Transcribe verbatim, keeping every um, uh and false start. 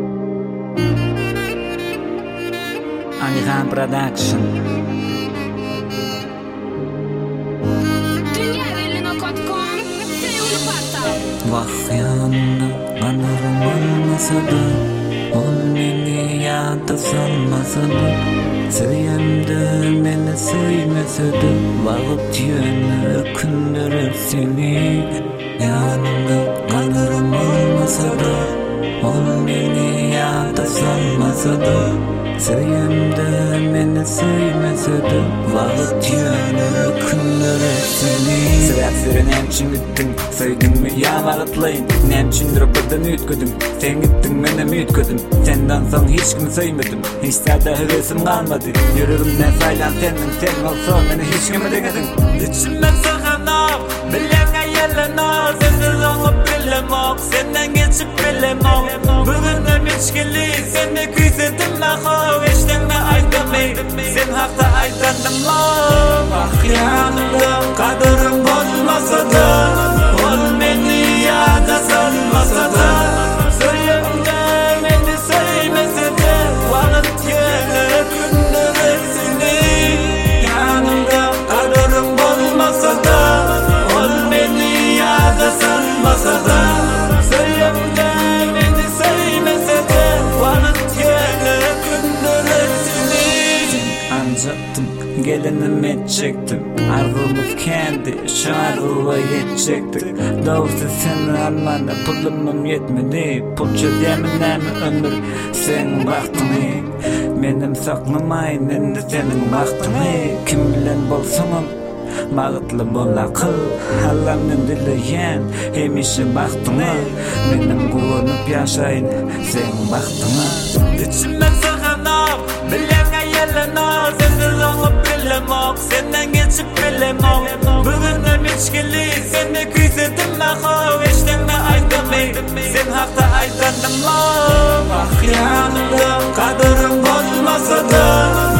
Alihan Production. Vah yanında kanarım olmasa da, ol beni yada salmasa da, Söyemde meni söymese de, Vakit yönü kündürür seni. Yanında kanarım olmasa da, ol beni yada salmasa da, Söyemde meni söymese de, Vakit yönü kündürür seni. Sebeplerin hemçin gittin, söydün mü ya vakitlayın. Nemçindir buradan ütködüm, sen gittin menem ütködüm. Senden son hiç kimi söymedim, hiç de hevesim kalmadı. Yüreğimden saylan senin, sen olsa beni hiç kimi denedin. İçimden sakınap, bilen ayarlanap, sensiz onu bilemok, senden geçip bilemok. Bugünüm içkili, seni küsedim mahov, eşten de aydamaydım, sen hafta aydandım mok. Ah yanımda kaderim olmasa da, ol beni yada salmasa da, Söylemde beni söylemese de, Vakit yönü kündürür seni. Yanımda kaderim olmasa da, ol beni yada salmasa da, Söylemde beni söylemese de, Vakit yönü kündürür seni. Ancaktım, gelinim edecektim, arzumuz kendi, şu arzuva yetecektik. Doğrusu seni almana pulumum yetmedi, pul çözeminem ömür senin baktını. Benim saklamayın endi senin baktını. Kim bilen bolsunum, mağıtlı bol akıl, Allah'ın dileyen hemişe baktını. Benim kurunup yaşayın senin baktını. İçimden sakınap, bilen ayarlanap, sensiz onu bilemok, senden geçip bilemok. Bugünüm içkili, seni küsedim mahov, eşten de aydamaydım, sen hafta aydandım mok. Ah yanımda kaderim olmasa da,